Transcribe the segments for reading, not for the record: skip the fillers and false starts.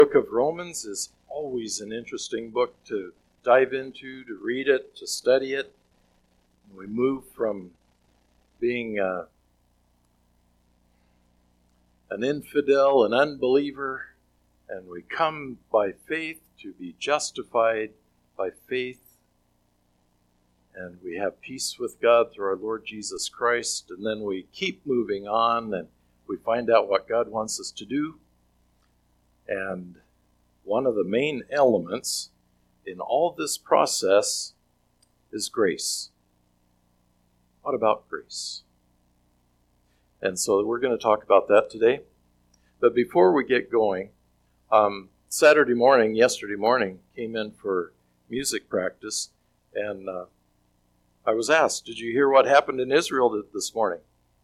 Book of Romans is always an interesting book to dive into, to read it, to study it. We move from being an infidel, an unbeliever, and we come by faith to be justified by faith. And we have peace with God through our Lord Jesus Christ. And then we keep moving on and we find out what God wants us to do. And one of the main elements in all this process is grace. What about grace? And so we're going to talk about that today. But before we get going, yesterday morning, came in for music practice, and I was asked, did you hear what happened in Israel this morning?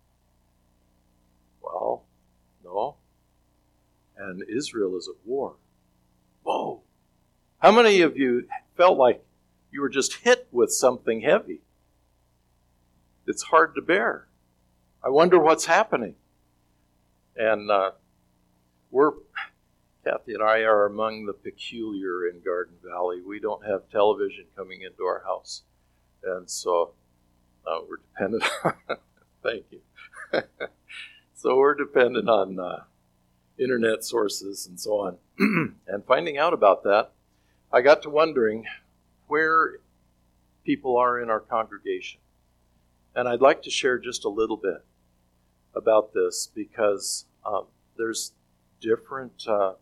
Well, no. And Israel is at war. Whoa. How many of you felt like you were just hit with something heavy? It's hard to bear. I wonder what's happening. And Kathy and I are among the peculiar in Garden Valley. We don't have television coming into our house. And so we're dependent on, thank you. So we're dependent on internet sources and so on. And finding out about that, I got to wondering where people are in our congregation. And I'd like to share just a little bit about this because there's different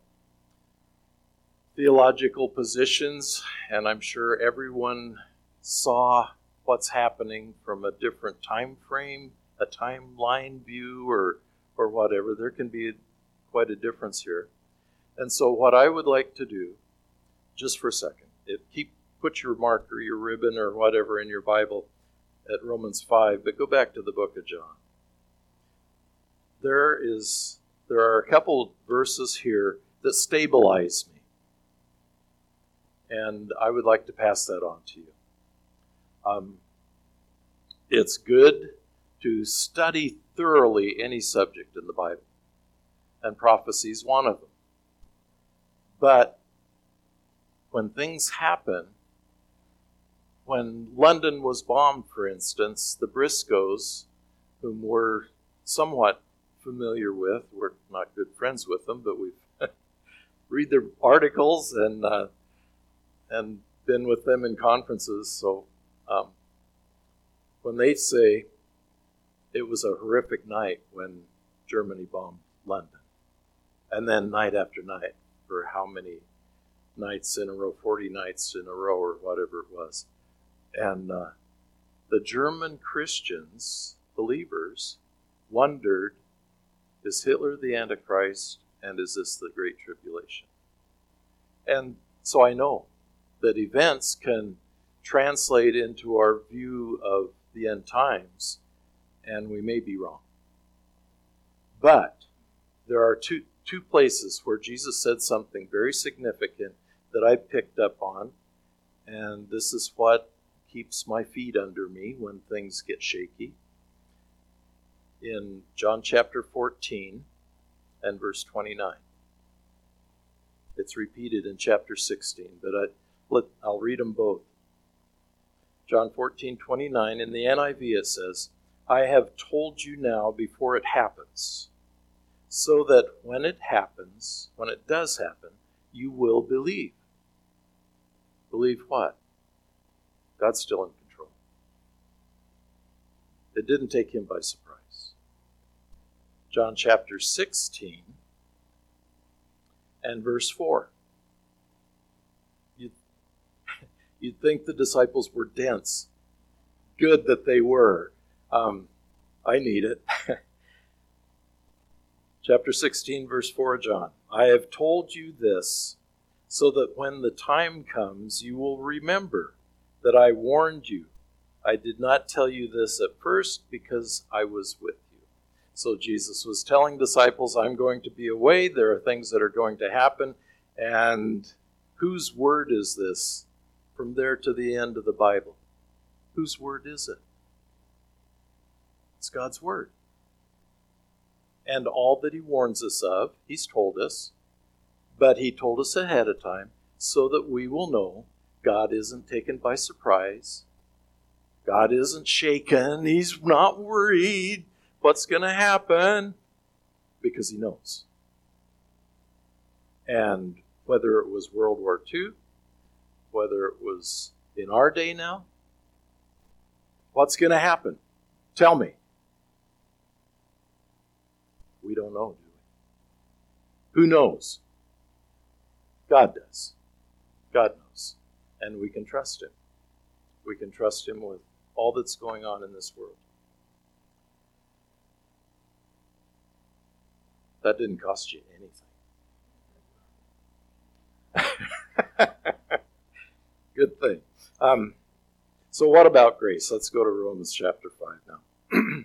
theological positions, and I'm sure everyone saw what's happening from a different time frame, a timeline view, or whatever. There can be quite a difference here. And so what I would like to do, just for a second, put your marker, your ribbon, or whatever in your Bible at Romans 5, but go back to the book of John. There are a couple verses here that stabilize me. And I would like to pass that on to you. It's good to study thoroughly any subject in the Bible. And prophecy is one of them. But when things happen, when London was bombed, for instance, the Briscoes, whom we're somewhat familiar with, we're not good friends with them, but we've read their articles and been with them in conferences. So when they say it was a horrific night when Germany bombed London, and then night after night, for how many nights in a row, 40 nights in a row or whatever it was. And the German Christians, believers, wondered, is Hitler the Antichrist, and is this the Great Tribulation? And so I know that events can translate into our view of the end times, and we may be wrong. But there are two places where Jesus said something very significant that I picked up on, and this is what keeps my feet under me when things get shaky. In John chapter 14 and verse 29. It's repeated in chapter 16, but I'll read them both. John 14:29, in the NIV it says, I have told you now before it happens, so that when it does happen, you will believe. Believe what? God's still in control. It didn't take him by surprise. John chapter 16 and verse 4. You'd think the disciples were dense. Good that they were. I need it. Chapter 16, verse 4, John. I have told you this, so that when the time comes, you will remember that I warned you. I did not tell you this at first because I was with you. So Jesus was telling disciples, I'm going to be away. There are things that are going to happen. And whose word is this from there to the end of the Bible? Whose word is it? It's God's word. And all that he warns us of, he's told us. But he told us ahead of time so that we will know God isn't taken by surprise. God isn't shaken. He's not worried what's going to happen because he knows. And whether it was World War II, whether it was in our day now, what's going to happen? Tell me. We don't know, do we? Who knows? God does. God knows. And we can trust him. We can trust him with all that's going on in this world. That didn't cost you anything. Good thing. So what about grace? Let's go to Romans chapter 5 now.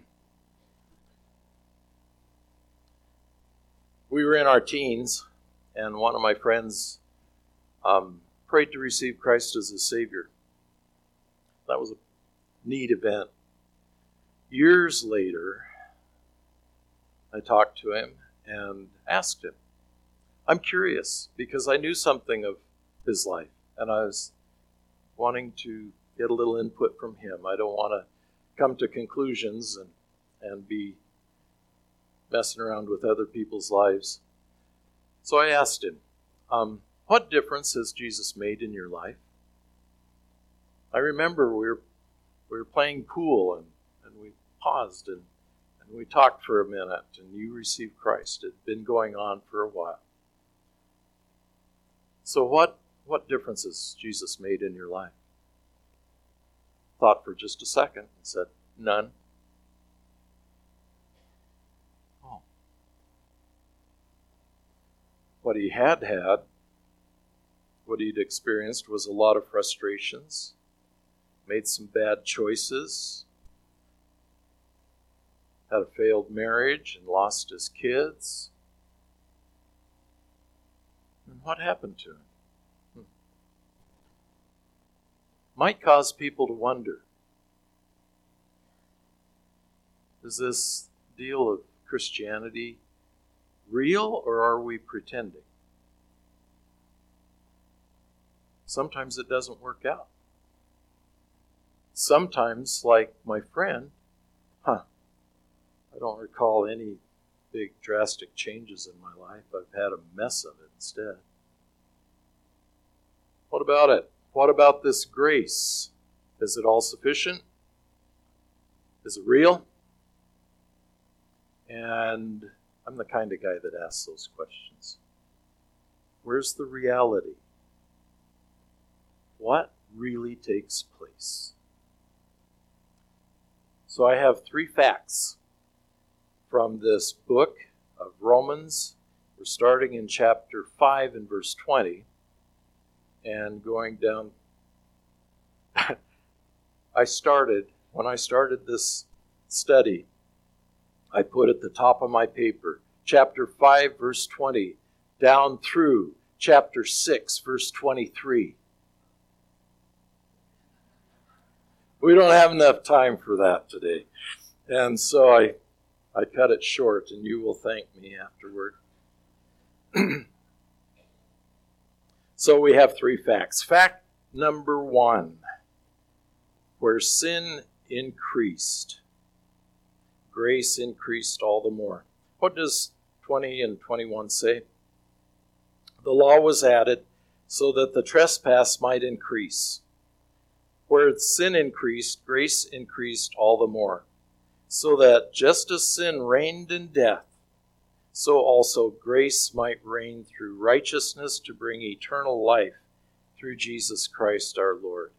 We were in our teens, and one of my friends prayed to receive Christ as his Savior. That was a neat event. Years later, I talked to him and asked him. I'm curious because I knew something of his life, and I was wanting to get a little input from him. I don't want to come to conclusions and be messing around with other people's lives. So I asked him, what difference has Jesus made in your life? I remember we were playing pool and we paused and we talked for a minute and you received Christ. It had been going on for a while. So what difference has Jesus made in your life? Thought for just a second and said, none. Oh. What he had, what he'd experienced was a lot of frustrations, made some bad choices, had a failed marriage and lost his kids. And what happened to him? Might cause people to wonder, is this deal of Christianity real or are we pretending? Sometimes it doesn't work out. Sometimes, like my friend, I don't recall any big drastic changes in my life. I've had a mess of it instead. What about it? What about this grace? Is it all sufficient? Is it real? And I'm the kind of guy that asks those questions. Where's the reality? What really takes place? So I have 3 facts from this book of Romans. We're starting in chapter 5 and verse 20 and going down. When I started this study, I put at the top of my paper, chapter 5, verse 20, down through chapter 6, verse 23. We don't have enough time for that today. And so I cut it short, and you will thank me afterward. So we have 3 facts. Fact number 1, where sin increased, grace increased all the more. What does 20 and 21 say? The law was added so that the trespass might increase. Where sin increased, grace increased all the more, so that just as sin reigned in death, so also grace might reign through righteousness to bring eternal life through Jesus Christ our Lord.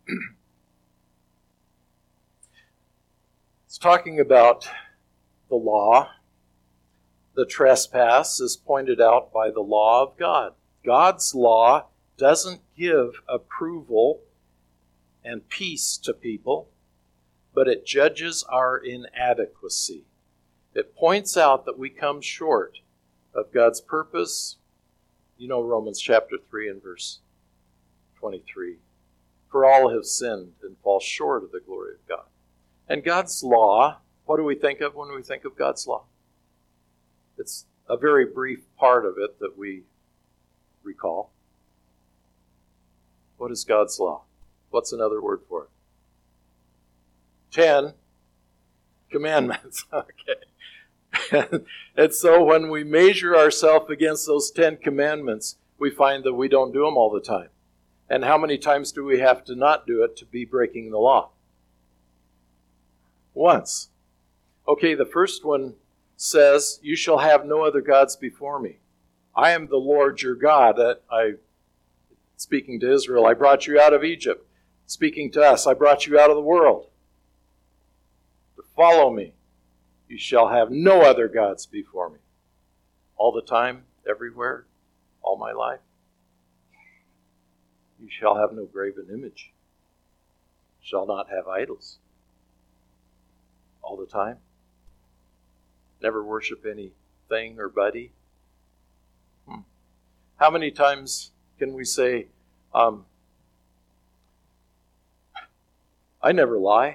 It's talking about the law. The trespass is pointed out by the law of God. God's law doesn't give approval and peace to people, but it judges our inadequacy. It points out that we come short of God's purpose. You know Romans chapter 3 and verse 23. For all have sinned and fall short of the glory of God. And God's law, what do we think of when we think of God's law? It's a very brief part of it that we recall. What is God's law? What's another word for it? 10 commandments. Okay. And so when we measure ourselves against those 10 commandments, we find that we don't do them all the time. And how many times do we have to not do it to be breaking the law? Once. Okay, the first one says, you shall have no other gods before me. I am the Lord your God. Speaking to Israel, I brought you out of Egypt. Speaking to us, I brought you out of the world. To follow me. You shall have no other gods before me. All the time, everywhere, all my life. You shall have no graven image. Shall not have idols. All the time. Never worship anything or buddy. How many times can we say, I never lie.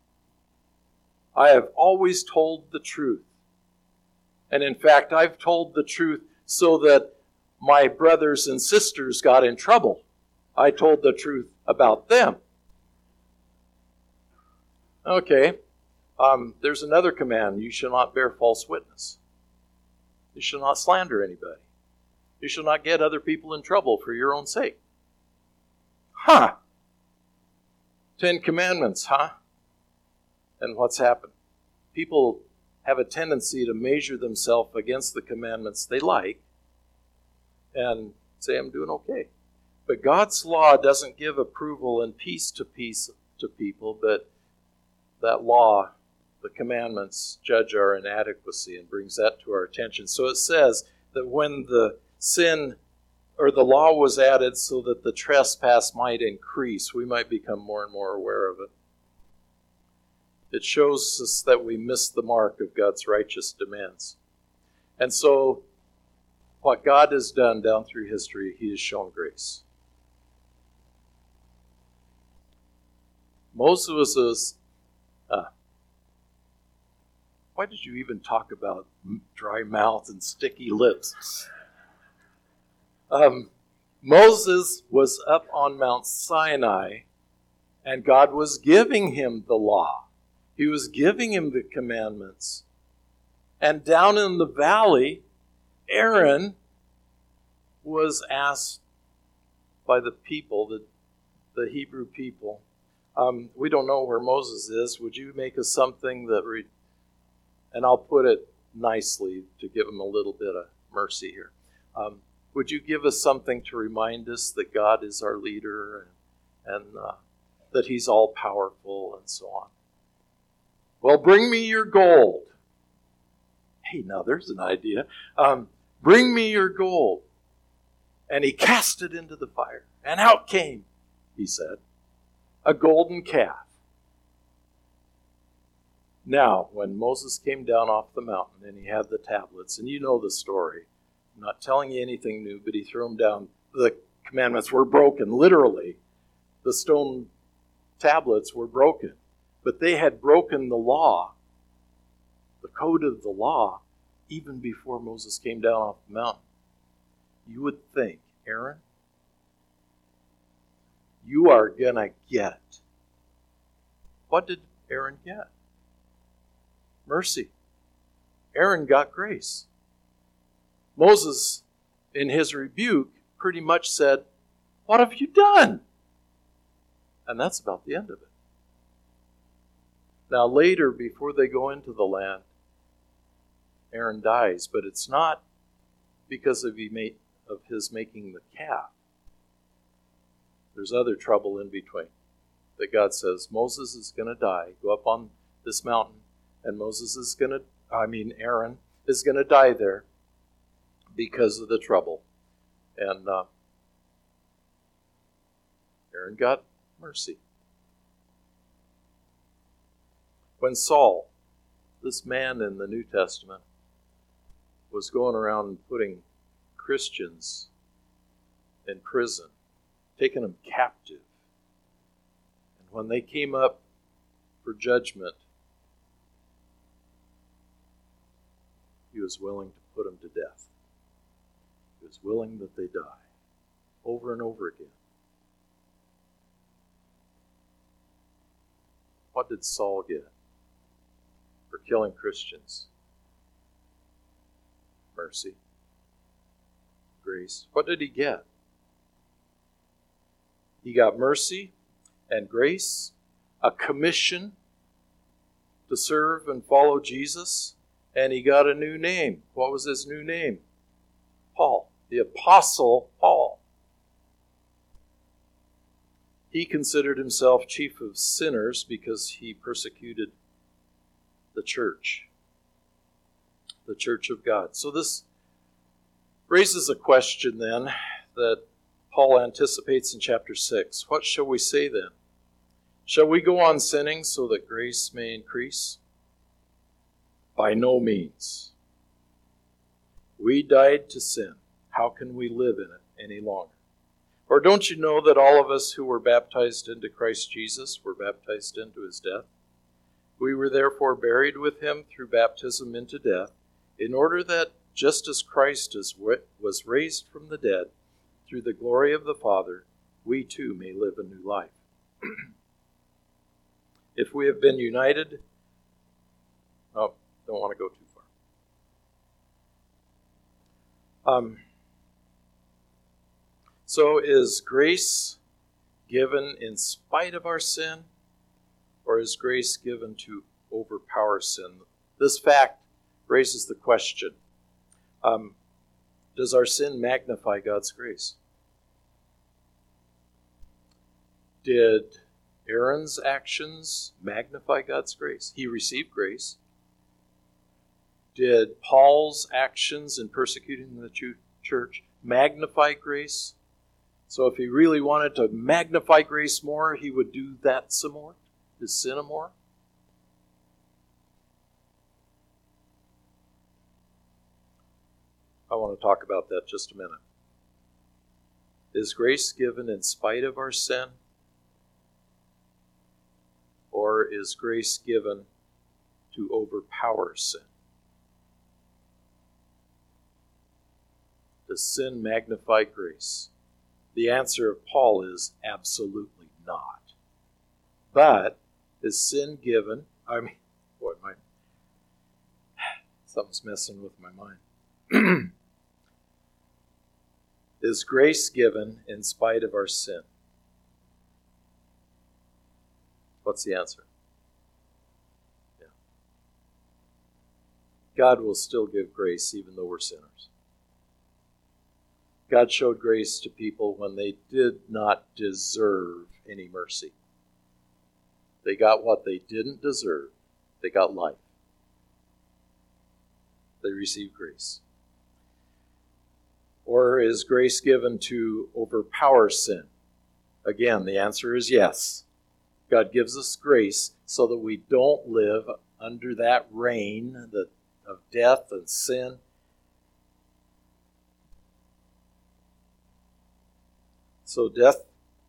I have always told the truth. And in fact, I've told the truth so that my brothers and sisters got in trouble. I told the truth about them. Okay. There's another command. You shall not bear false witness. You shall not slander anybody. You shall not get other people in trouble for your own sake. 10 commandments, And what's happened? People have a tendency to measure themselves against the commandments they like and say, I'm doing okay. But God's law doesn't give approval and peace to people, but that law, the commandments, judge our inadequacy and brings that to our attention. So it says that when the sin or the law was added so that the trespass might increase, we might become more and more aware of it. It shows us that we miss the mark of God's righteous demands. And so, what God has done down through history, He has shown grace. Moses was, why did you even talk about dry mouth and sticky lips? Moses was up on Mount Sinai, and God was giving him the law. He was giving him the commandments. And down in the valley, Aaron was asked by the people, the Hebrew people, we don't know where Moses is. Would you make us something that and I'll put it nicely to give him a little bit of mercy here. Would you give us something to remind us that God is our leader and that He's all powerful and so on? Well, bring me your gold. Hey, now there's an idea. Bring me your gold. And he cast it into the fire. And out came, he said, a golden calf. Now, when Moses came down off the mountain and he had the tablets, and you know the story, I'm not telling you anything new, but he threw them down. The commandments were broken, literally. The stone tablets were broken. But they had broken the law, the code of the law, even before Moses came down off the mountain. You would think, Aaron, you are going to get it. What did Aaron get? Mercy. Aaron got grace. Moses, in his rebuke, pretty much said, what have you done? And that's about the end of it. Now later, before they go into the land, Aaron dies, but it's not because of his making the calf. There's other trouble in between. That God says, Moses is going to die. Go up on this mountain, and Aaron is going to die there because of the trouble. And Aaron got mercy. When Saul, this man in the New Testament, was going around putting Christians in prison, taking them captive, and when they came up for judgment, he was willing to put them to death. He was willing that they die. over and over again. What did Saul get for killing Christians? Mercy. Grace. What did he get? He got mercy and grace, a commission to serve and follow Jesus, and he got a new name. What was his new name? Paul, the Apostle Paul. He considered himself chief of sinners because he persecuted the church of God. So this raises a question then that Paul anticipates in chapter 6. What shall we say then? Shall we go on sinning so that grace may increase? By no means. We died to sin. How can we live in it any longer? Or don't you know that all of us who were baptized into Christ Jesus were baptized into his death? We were therefore buried with him through baptism into death, in order that just as Christ was raised from the dead through the glory of the Father, we too may live a new life. If we have been united, don't want to go too far. So is grace given in spite of our sin, or is grace given to overpower sin? This fact raises the question, does our sin magnify God's grace? Did Aaron's actions magnify God's grace? He received grace. Did Paul's actions in persecuting the church magnify grace? So if he really wanted to magnify grace more, he would do that some more, to sin more. I want to talk about that just a minute. Is grace given in spite of our sin? Or is grace given to overpower sin? Does sin magnify grace? The answer of Paul is absolutely not. But is sin given? Something's messing with my mind. Is grace given in spite of our sin? What's the answer? Yeah. God will still give grace even though we're sinners. God showed grace to people when they did not deserve any mercy. They got what they didn't deserve. They got life. They received grace. Or is grace given to overpower sin? Again, the answer is yes. God gives us grace so that we don't live under that reign of death and sin. So death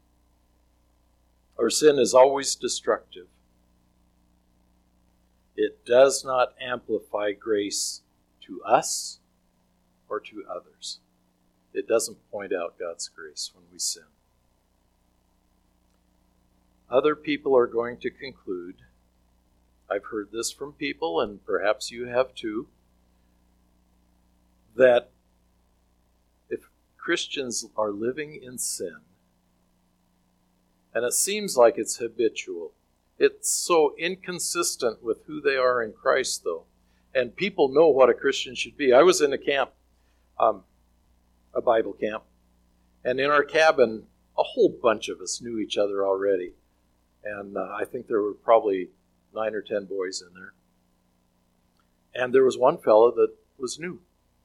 or sin is always destructive. It does not amplify grace to us or to others. It doesn't point out God's grace when we sin. Other people are going to conclude, I've heard this from people, and perhaps you have too, that if Christians are living in sin, and it seems like it's habitual, it's so inconsistent with who they are in Christ, though, and people know what a Christian should be. I was in a camp, a Bible camp, and in our cabin, a whole bunch of us knew each other already. And I think there were probably 9 or 10 boys in there. And there was one fellow that was new.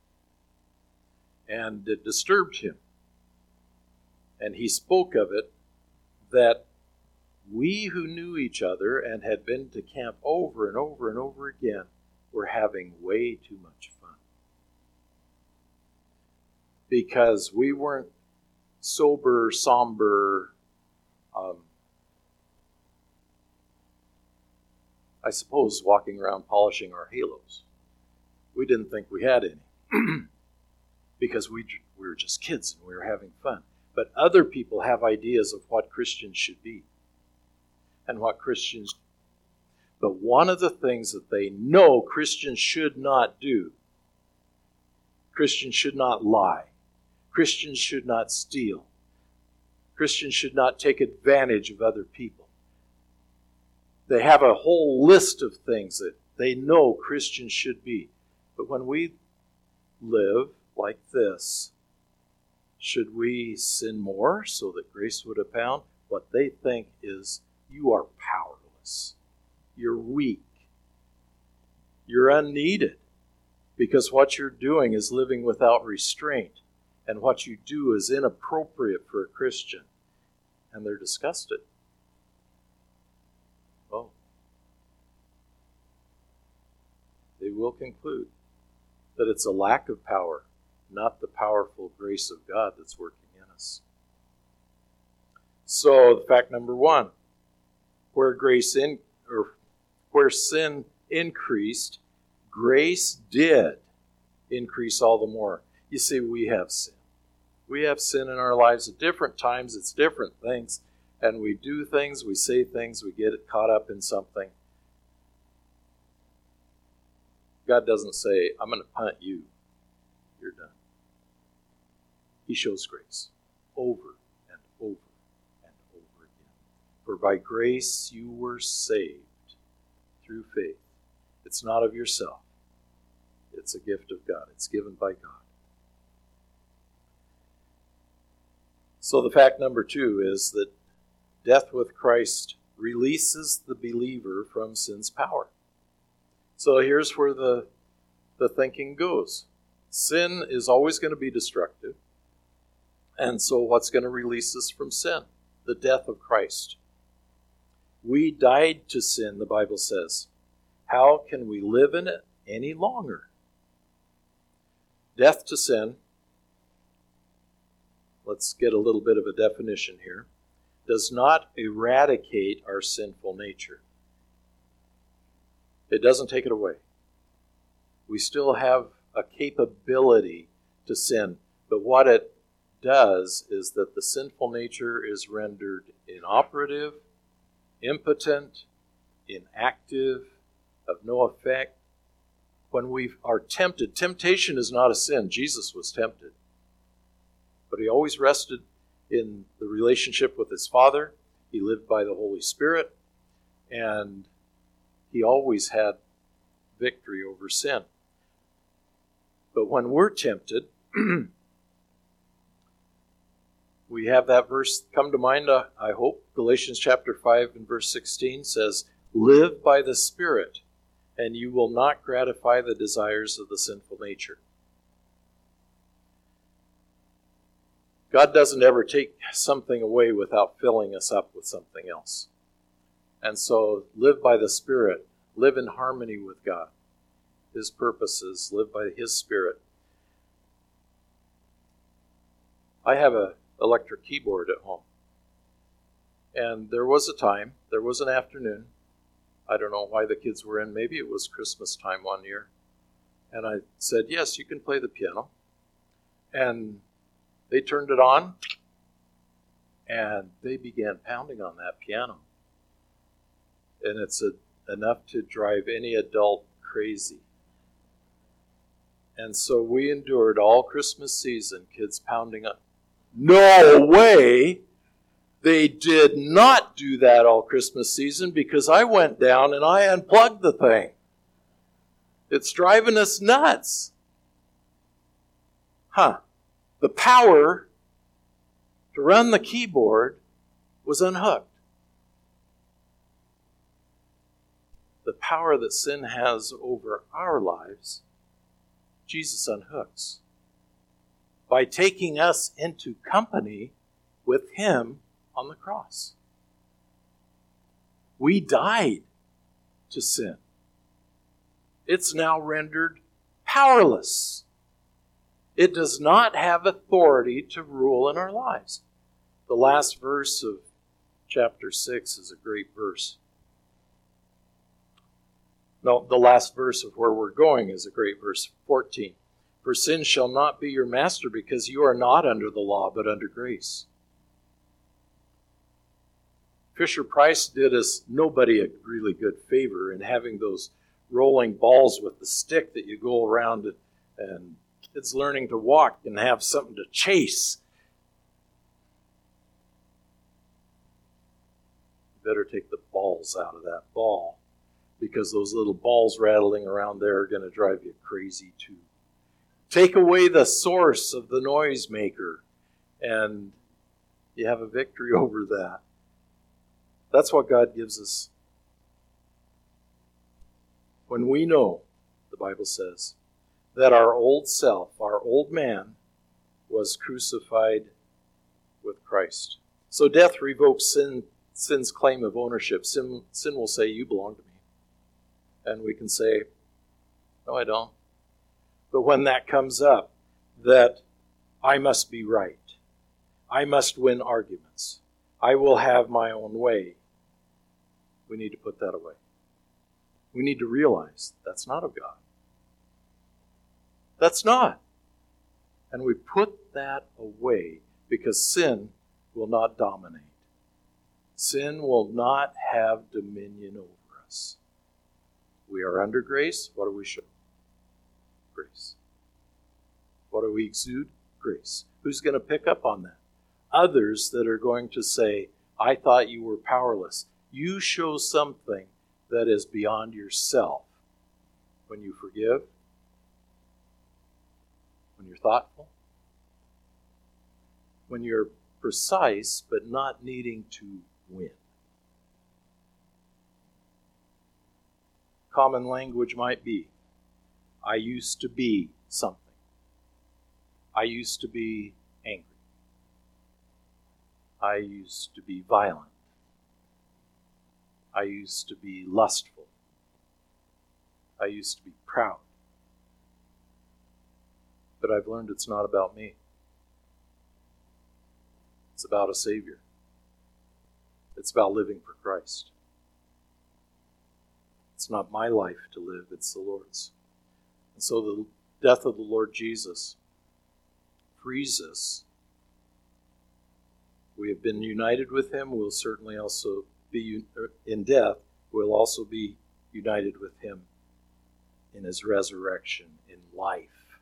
And it disturbed him. And he spoke of it, that we who knew each other and had been to camp over and over and over again were having way too much fun. Because we weren't sober, somber, I suppose walking around polishing our halos. We didn't think we had any because we were just kids and we were having fun. But other people have ideas of what Christians should be and what Christians. But one of the things that they know Christians should not do, Christians should not lie, Christians should not steal, Christians should not take advantage of other people. They have a whole list of things that they know Christians should be. But when we live like this, should we sin more so that grace would abound? What they think is, you are powerless. You're weak. You're unneeded. Because what you're doing is living without restraint. And what you do is inappropriate for a Christian. And they're disgusted. Oh. They will conclude that it's a lack of power, not the powerful grace of God that's working in us. So, fact number one, where sin increased, grace did increase all the more. You see, we have sin. We have sin in our lives at different times. It's different things. And we do things, we say things, we get caught up in something. God doesn't say, I'm going to punt you. You're done. He shows grace over and over and over again. For by grace you were saved through faith. It's not of yourself. It's a gift of God. It's given by God. So the fact number two is that death with Christ releases the believer from sin's power. So here's where the thinking goes. Sin is always going to be destructive. And so what's going to release us from sin? The death of Christ. We died to sin, the Bible says. How can we live in it any longer? Death to sin, let's get a little bit of a definition here, does not eradicate our sinful nature. It doesn't take it away. We still have a capability to sin, but what it does is that the sinful nature is rendered inoperative, impotent, inactive, of no effect. When we are tempted, temptation is not a sin. Jesus was tempted. But he always rested in the relationship with his Father. He lived by the Holy Spirit. And he always had victory over sin. But when we're tempted, we have that verse come to mind, I hope. Galatians chapter 5 and verse 16 says, live by the Spirit, and you will not gratify the desires of the sinful nature. God doesn't ever take something away without filling us up with something else. And so live by the Spirit. Live in harmony with God. His purposes. Live by His Spirit. I have an electric keyboard at home. And there was a time, there was an afternoon, I don't know why the kids were in, maybe it was Christmas time one year. And I said, yes, you can play the piano. And they turned it on, and they began pounding on that piano. And it's enough to drive any adult crazy. And so we endured all Christmas season, kids pounding on. No way! They did not do that all Christmas season because I went down and I unplugged the thing. It's driving us nuts. The power to run the keyboard was unhooked. The power that sin has over our lives, Jesus unhooks. By taking us into company with Him on the cross. We died to sin. It's now rendered powerless. It does not have authority to rule in our lives. The last verse of chapter 6 is a great verse. No, the last verse of where we're going is a great verse, 14. For sin shall not be your master, because you are not under the law, but under grace. Fisher-Price did us nobody a really good favor in having those rolling balls with the stick that you go around and kids learning to walk and have something to chase. You better take the balls out of that ball, because those little balls rattling around there are going to drive you crazy too. Take away the source of the noisemaker, and you have a victory over that. That's what God gives us. When we know, the Bible says, that our old self, our old man, was crucified with Christ. So death revokes sin's claim of ownership. Sin will say, you belong to me. And we can say, no, I don't. But when that comes up, that I must be right, I must win arguments, I will have my own way, we need to put that away. We need to realize that's not of God. That's not. And we put that away because sin will not dominate. Sin will not have dominion over us. We are under grace. What do we show? Grace. What do we exude? Grace. Who's going to pick up on that? Others that are going to say, I thought you were powerless. You show something that is beyond yourself when you forgive, when you're thoughtful, when you're precise but not needing to win. Common language might be, I used to be something. I used to be angry. I used to be violent. I used to be lustful. I used to be proud. But I've learned it's not about me. It's about a Savior. It's about living for Christ. It's not my life to live, it's the Lord's. And so the death of the Lord Jesus frees us. We have been united with him. We'll certainly also be in death. We'll also be united with him in his resurrection, in life.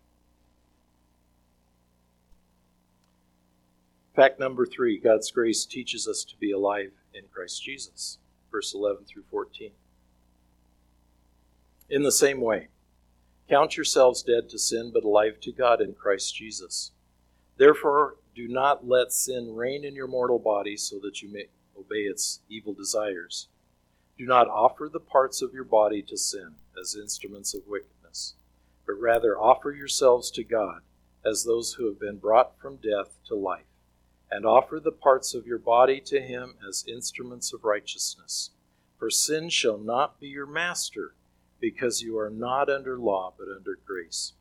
Fact number 3, God's grace teaches us to be alive in Christ Jesus. Verse 11 through 14. In the same way, count yourselves dead to sin, but alive to God in Christ Jesus. Therefore, do not let sin reign in your mortal body so that you may obey its evil desires. Do not offer the parts of your body to sin as instruments of wickedness, but rather offer yourselves to God as those who have been brought from death to life, and offer the parts of your body to him as instruments of righteousness. For sin shall not be your master, because you are not under law, but under grace.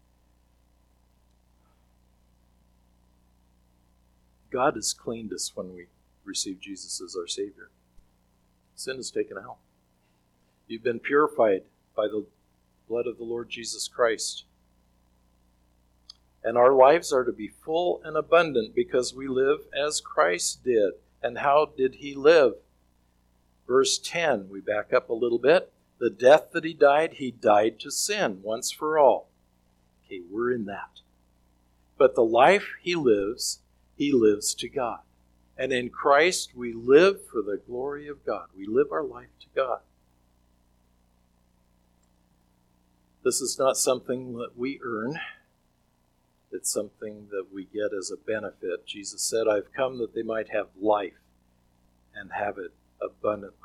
God has cleaned us when we receive Jesus as our Savior. Sin is taken out. You've been purified by the blood of the Lord Jesus Christ. And our lives are to be full and abundant because we live as Christ did. And how did he live? Verse 10, we back up a little bit. The death that he died to sin once for all. Okay, we're in that. But the life he lives to God. And in Christ we live for the glory of God. We live our life to God. This is not something that we earn. It's something that we get as a benefit. Jesus said, I've come that they might have life and have it abundantly.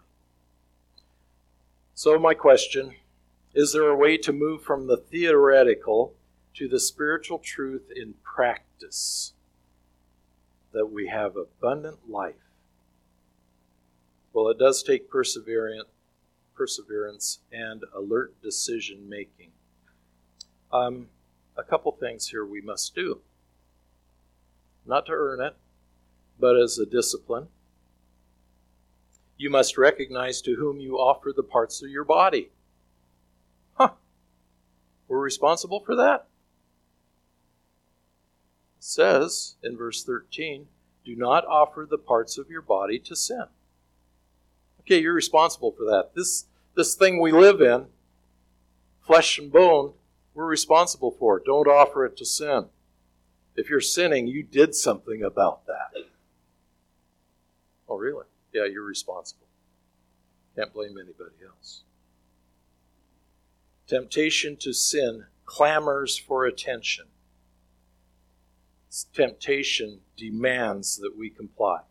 So my question, is there a way to move from the theoretical to the spiritual truth in practice? That we have abundant life. Well, it does take perseverance and alert decision making. A couple things here we must do. Not to earn it, but as a discipline. You must recognize to whom you offer the parts of your body. We're responsible for that? says in verse 13, do not offer the parts of your body to sin. Okay, you're responsible for that. This thing we live in, flesh and bone, we're responsible for it. Don't offer it to sin. If you're sinning, you did something about that. Oh, really? Yeah, you're responsible. Can't blame anybody else. Temptation to sin clamors for attention. Temptation demands that we comply.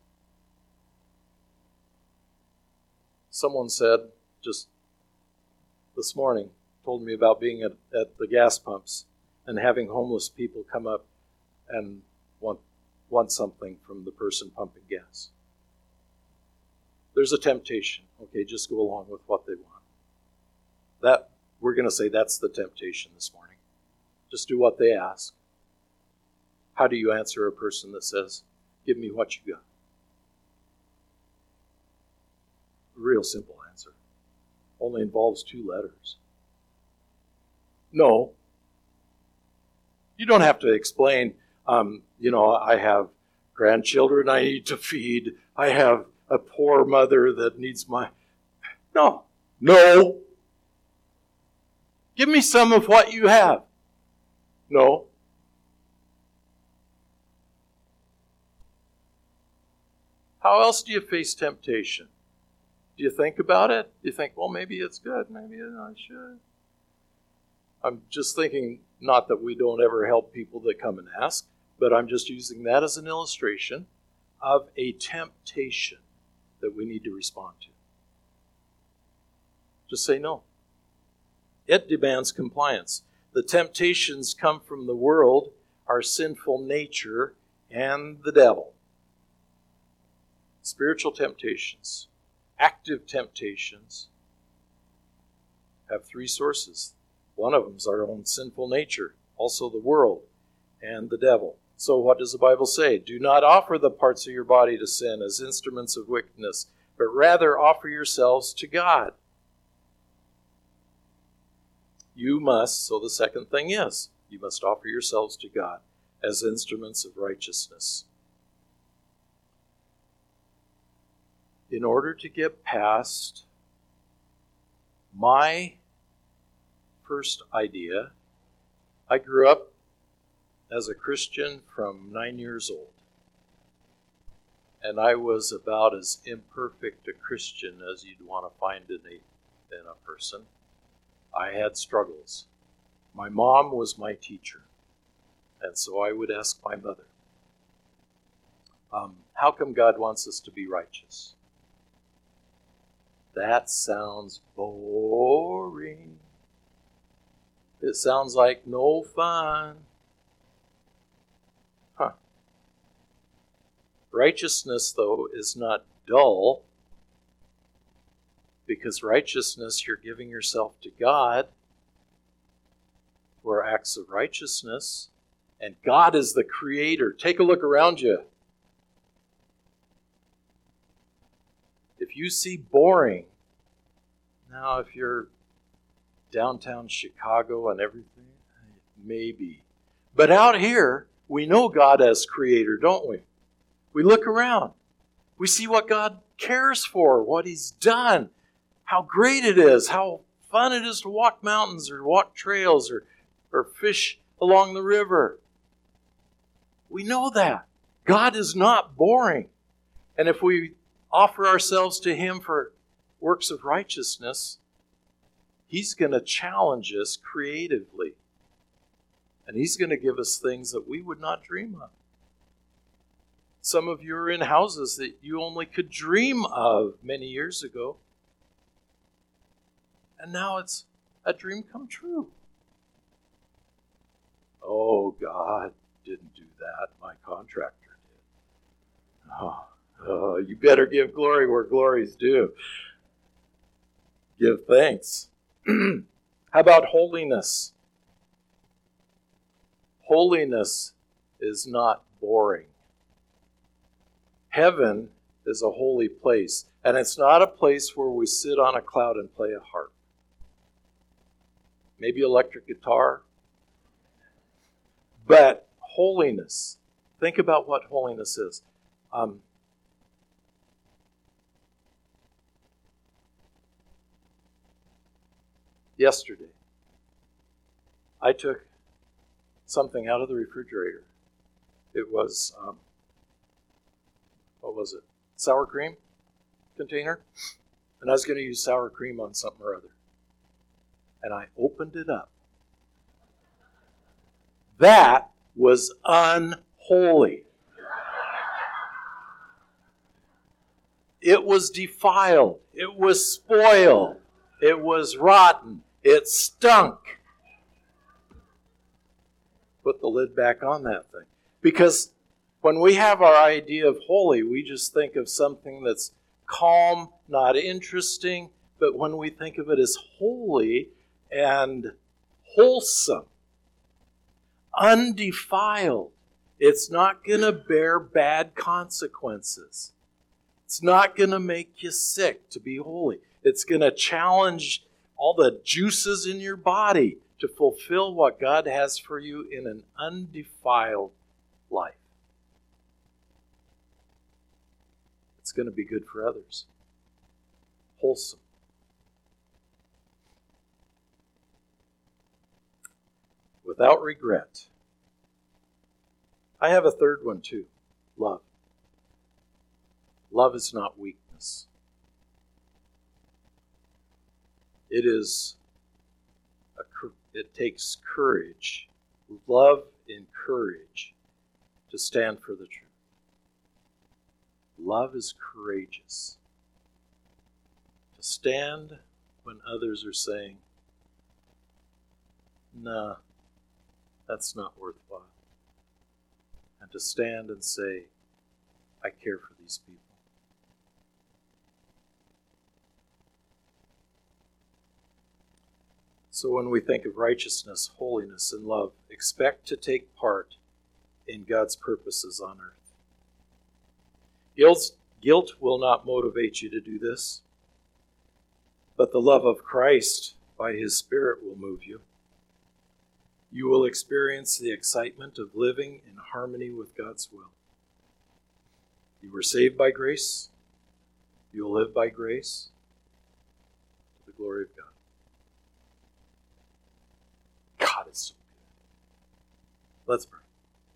Someone said just this morning, told me about being at the gas pumps and having homeless people come up and want something from the person pumping gas. There's a temptation. Okay, just go along with what they want. That we're going to say that's the temptation this morning. Just do what they ask. How do you answer a person that says, give me what you got? A real simple answer. Only involves 2 letters. No. You don't have to explain, I have grandchildren I need to feed. I have a poor mother that needs my... No. Give me some of what you have. No. How else do you face temptation? Do you think about it? Do you think, well, maybe it's good. Maybe I should. I'm just thinking, not that we don't ever help people that come and ask, but I'm just using that as an illustration of a temptation that we need to respond to. Just say no. It demands compliance. The temptations come from the world, our sinful nature, and the devil. Spiritual temptations, active temptations, have 3 sources. One of them is our own sinful nature, also the world and the devil. So what does the Bible say? Do not offer the parts of your body to sin as instruments of wickedness, but rather offer yourselves to God. You must, so the second thing is, you must offer yourselves to God as instruments of righteousness. In order to get past my first idea, I grew up as a Christian from 9 years old. And I was about as imperfect a Christian as you'd want to find in a person. I had struggles. My mom was my teacher. And so I would ask my mother, how come God wants us to be righteous? That sounds boring. It sounds like no fun. Righteousness, though, is not dull, because righteousness, you're giving yourself to God for acts of righteousness, and God is the creator. Take a look around you. If you see boring, now if you're downtown Chicago and everything, maybe. But out here, we know God as creator, don't we? We look around. We see what God cares for, what He's done, how great it is, how fun it is to walk mountains or walk trails or fish along the river. We know that. God is not boring. And if we offer ourselves to Him for works of righteousness, He's going to challenge us creatively. And He's going to give us things that we would not dream of. Some of you are in houses that you only could dream of many years ago. And now it's a dream come true. Oh, God didn't do that. My contractor did. Oh, you better give glory where glory's due. Give thanks. How about holiness? Holiness is not boring. Heaven is a holy place, and it's not a place where we sit on a cloud and play a harp. Maybe electric guitar. But holiness. Think about what holiness is. Yesterday, I took something out of the refrigerator. It was, what was it? Sour cream container? And I was going to use sour cream on something or other. And I opened it up. That was unholy. It was defiled. It was spoiled. It was rotten. It stunk. Put the lid back on that thing. Because when we have our idea of holy, we just think of something that's calm, not interesting. But when we think of it as holy and wholesome, undefiled, it's not going to bear bad consequences. It's not going to make you sick to be holy. It's going to challenge all the juices in your body to fulfill what God has for you in an undefiled life. It's going to be good for others. Wholesome. Without regret. I have a third one too. Love. Love is not weakness. It takes courage, love and courage to stand for the truth. Love is courageous. To stand when others are saying, nah, that's not worthwhile. And to stand and say, I care for these people. So when we think of righteousness, holiness, and love, expect to take part in God's purposes on earth. Guilt will not motivate you to do this, but the love of Christ by His Spirit will move you. You will experience the excitement of living in harmony with God's will. You were saved by grace. You will live by grace to the glory of God. God is so good. Let's pray.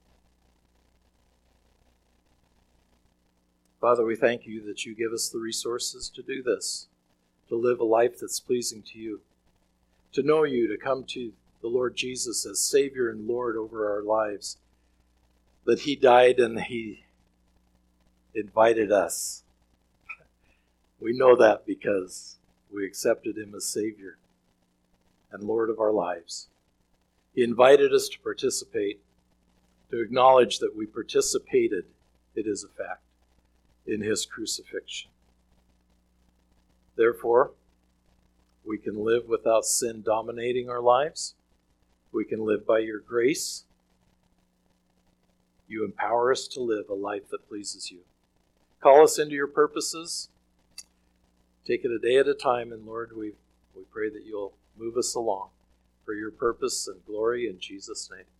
Father, we thank you that you give us the resources to do this, to live a life that's pleasing to you, to know you, to come to the Lord Jesus as Savior and Lord over our lives, that He died and He invited us. We know that because we accepted Him as Savior and Lord of our lives. He invited us to participate, to acknowledge that we participated, it is a fact, in His crucifixion. Therefore, we can live without sin dominating our lives. We can live by your grace. You empower us to live a life that pleases you. Call us into your purposes. Take it a day at a time, and Lord, we pray that you'll move us along for your purpose and glory in Jesus' name.